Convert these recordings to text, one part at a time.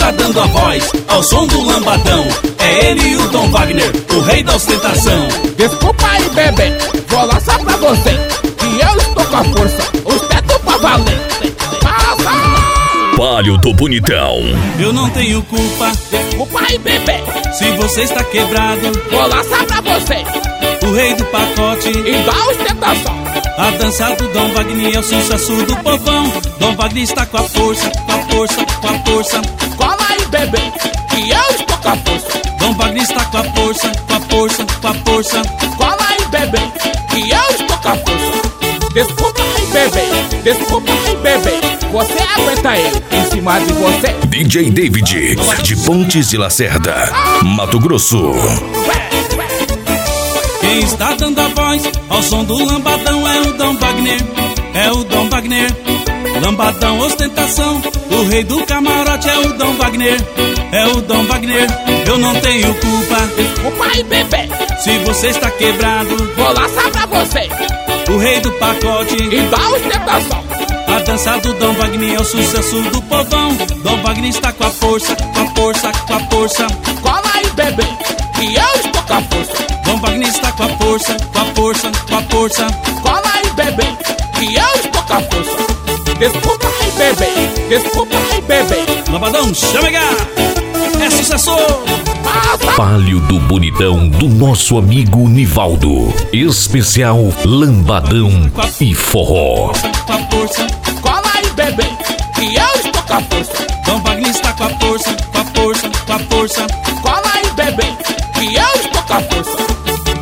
está dando a voz ao som do lambadão. É ele e o Dom Wagner, o rei da ostentação. Desculpa aí, bebê, vou lançar pra você que eu estou com a força, os tetos pra valer. Palio do Bonitão. Eu não tenho culpa, desculpa aí, bebê, se você está quebrado. Vou lançar pra você o rei do pacote e da ostentação. A dança do Dom Wagner é o sucesso do povão. Dom Wagner está com a força, com a força, com a força. Cola aí, bebê, que eu estou com a força. Dom Wagner está com a força, com a força, com a força. Cola aí, bebê, que eu estou com a força. Desculpa aí, bebê, desculpa aí, bebê, você aguenta ele em cima de você. DJ David, de Pontes de Lacerda, Mato Grosso. Quem está dando a voz ao som do lambadão é o Dom Wagner, é o Dom Wagner. Lambadão, ostentação, o rei do camarote é o Dom Wagner, é o Dom Wagner. Eu não tenho culpa, desculpa aí, bebê, se você está quebrado. Vou lançar pra você o rei do pacote e da ostentação. A dança do Dom Wagner é o sucesso do povão. Dom Wagner está com a força, com a força, com a força. Cola aí, bebê, que eu estou com a força. Dom Wagner está com a força, com a força, com a força. Cola aí, bebê, que eu estou com a força. Desculpa aí, bebê, desculpa aí, bebê. Lambadão, chama, é sucesso. Palio do Bonitão do nosso amigo Nivaldo. Especial Lambadão e Forró. Com a força. Cola aí, bebê, que eu estou com a força. Dom Wagner está com a força, com a força, com a força. Cola aí, bebê, que eu estou com a força.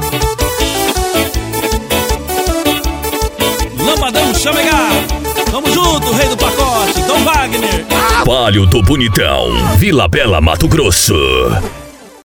Lambadão, chama, tamo junto, rei do pacote, Dom Wagner. Palio do Bonitão, Vila Bela, Mato Grosso.